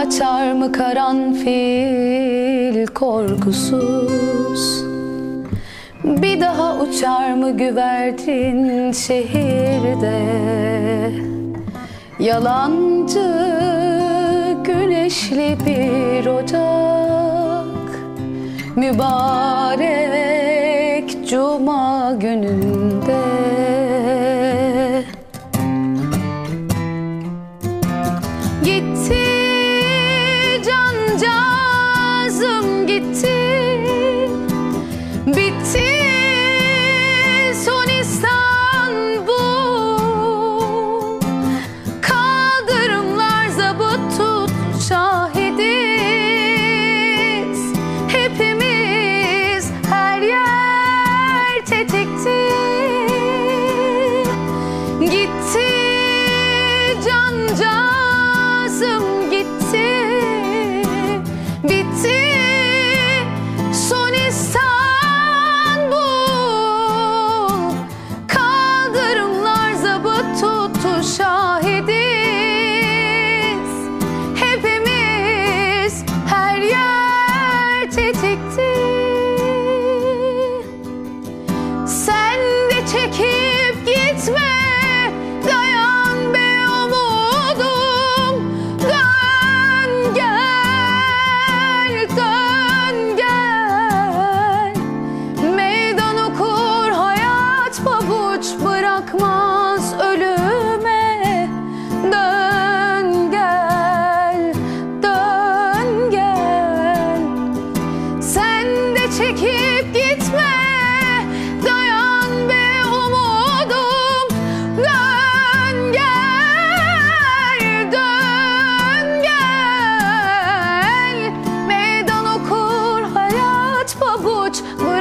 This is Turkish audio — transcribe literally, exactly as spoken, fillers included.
açar mı karanfil korkusuz? Bir daha uçar mı güvercin şehirde? Yalancı güneşli bir ocak, mübarek cuma gününde. Gitti cancağızım gitti, bitti son İstanbul. Kaldırımlar zabıt tut şahidiz, hepimiz her yer tetikti. Gitti cancağızım gitti, bitti son İstanbul. Kaldırımlar zabıt tuttu şahidiz, hepimiz her yer tetikti. Sen de çekip gitme, dayan be umudum. Dön gel, dön gel. Meydan okur hayat, pabuç bırakmaz ölüme. Dön gel, dön gel. Sen de çekip gitme, dayan be umudum. Dön gel, dön gel. Meydan okur hayat, pabuç